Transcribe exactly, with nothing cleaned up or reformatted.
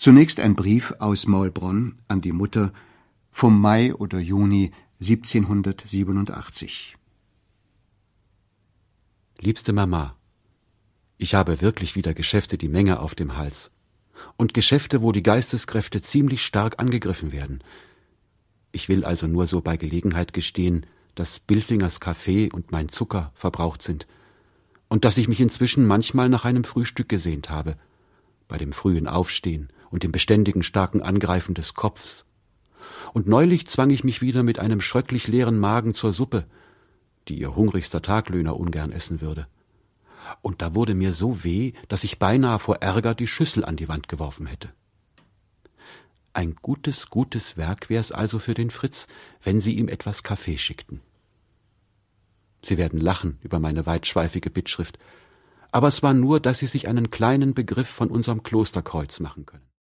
Zunächst ein Brief aus Maulbronn an die Mutter vom Mai oder Juni siebzehnhundertsiebenundachtzig. Liebste Mama, ich habe wirklich wieder Geschäfte die Menge auf dem Hals. Und Geschäfte, wo die Geisteskräfte ziemlich stark angegriffen werden. Ich will also nur so bei Gelegenheit gestehen, dass Billfingers Kaffee und mein Zucker verbraucht sind und dass ich mich inzwischen manchmal nach einem Frühstück gesehnt habe, bei dem frühen Aufstehen und dem beständigen starken Angreifen des Kopfs. Und neulich zwang ich mich wieder mit einem schröcklich leeren Magen zur Suppe, die ihr hungrigster Taglöhner ungern essen würde. Und da wurde mir so weh, dass ich beinahe vor Ärger die Schüssel an die Wand geworfen hätte. Ein gutes, gutes Werk wär's also für den Fritz, wenn Sie ihm etwas Kaffee schickten. Sie werden lachen über meine weitschweifige Bittschrift, aber es war nur, dass Sie sich einen kleinen Begriff von unserem Klosterkreuz machen können.